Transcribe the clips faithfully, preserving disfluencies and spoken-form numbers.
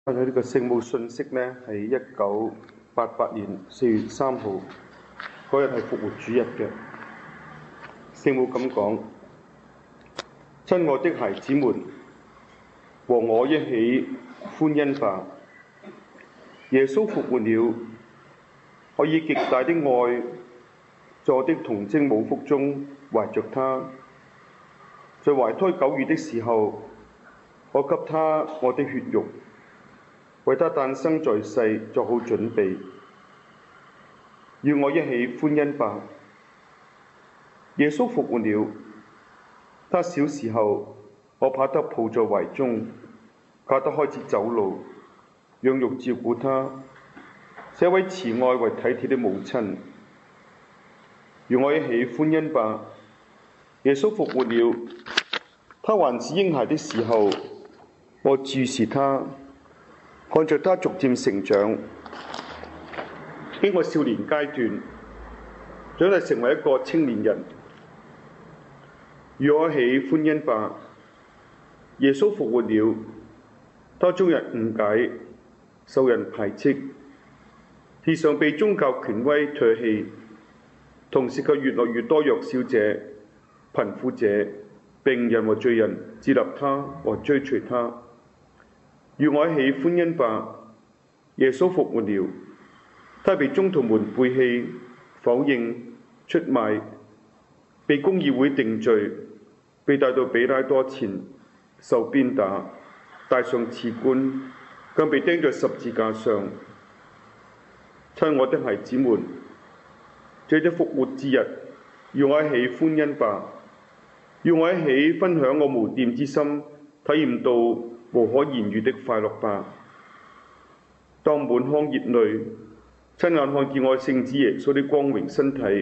佢呢個聖母信息呢，係一九八八年四月三號嗰日係復活主日嘅。聖母咁講：親愛的孩子們，和我一起歡欣吧！耶穌復活了，我以極大的愛，在我的童貞母腹中懷着他，在懷胎九月的時候，我給他我的血肉，為他誕生在世作好準備。與我一起歡欣吧！耶穌復活了，他小時候，我把他抱在懷中，教他開始走路，養育照顧他，是一位慈愛為體貼的母親。與我一起歡欣吧！耶穌復活了，他還是嬰孩的時候，我注視他，看着他逐漸成長，經過少年階段，長大成為一個青年人。與我一起歡欣吧！耶穌復活了，他遭人誤解，受人排斥，時常被宗教權威唾棄，同時卻越來越多弱小者、貧苦者、病人和罪人接納他和追隨他。與我一起歡欣吧！耶穌復活了，他被宗徒們背棄、否認、出賣，被公議會定罪，被帶到比拉多前受鞭打，戴上刺冠，更被釘在十字架上。親愛的孩子們，這隻復活之日，與我一起歡欣吧！與我一起分享我無玷之心，體驗到無可言喻的快樂吧！當滿腔熱淚，親眼看見我聖子耶穌的光榮身體，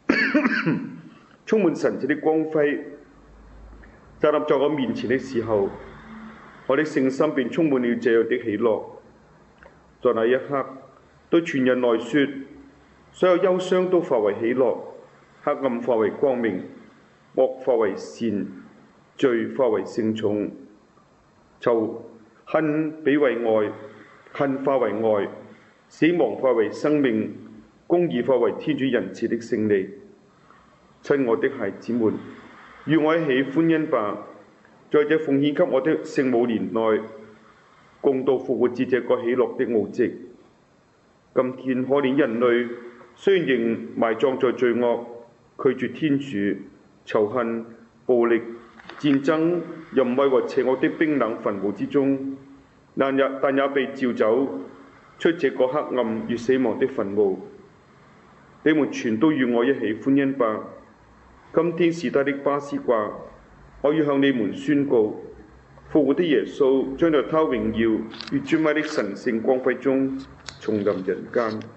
充滿神蹟的光輝，站立在我面前的時候，我的聖心便充滿了這樣的喜樂。在那一刻，對全人來說，所有憂傷都化為喜樂，黑暗化為光明，惡化為善，罪化為聖寵，仇恨比為愛，恨化為愛，死亡化為生命，公義化為天主仁慈的勝利。親愛的孩子們，與我一起歡欣吧！在這奉獻給我的聖母年內，共度復活節這個喜樂的奧蹟。今天可憐人類雖然仍埋葬在罪惡、拒絕天主、仇恨、暴力、戰爭、淫穢和邪惡的冰冷墳墓之中，但也但也被召走出這個黑暗與死亡的墳墓。你們全都與我一起歡欣吧！今天是他的巴斯掛，我要向你們宣告，復活的耶穌將在他榮耀與尊威的神聖光輝中重臨人間。